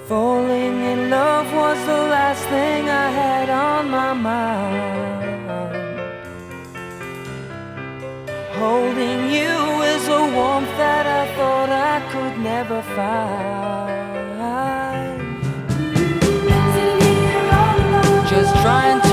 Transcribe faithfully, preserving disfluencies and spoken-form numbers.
Falling in love was the last thing I had on my mind. Holding you is a warmth that I thought I could never find. Just trying